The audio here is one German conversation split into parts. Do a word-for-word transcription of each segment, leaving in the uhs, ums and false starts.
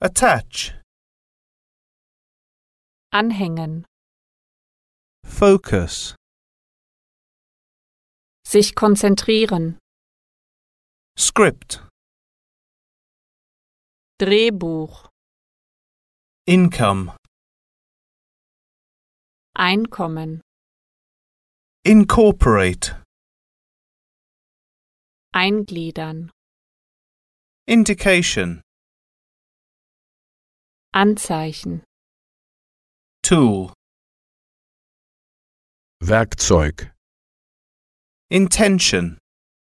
Attach. Anhängen. Focus. Sich konzentrieren. Script. Drehbuch. Income. Einkommen. Incorporate. Eingliedern. Indication. Anzeichen. Tool. Werkzeug. Intention.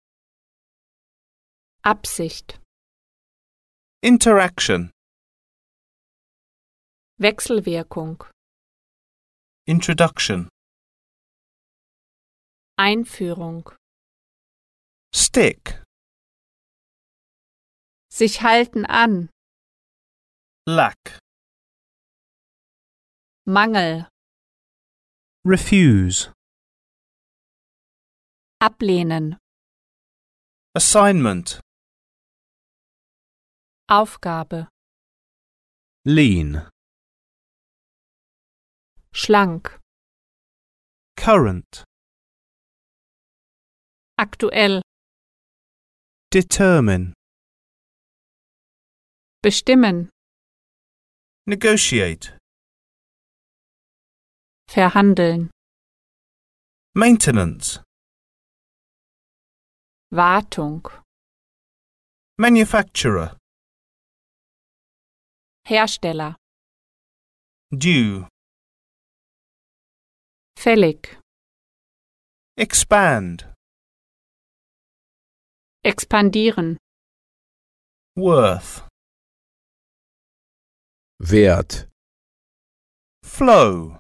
Absicht. Interaction. Wechselwirkung. Introduction. Einführung. Stick. Sich halten an. Lack. Mangel. Refuse. Ablehnen. Assignment. Aufgabe. Lean. Schlank. Current. Aktuell. Determine. Bestimmen. Negotiate. Verhandeln. Maintenance. Wartung. Manufacturer. Hersteller. Due. Fällig. Expand. Expandieren. Worth. Wert. Flow.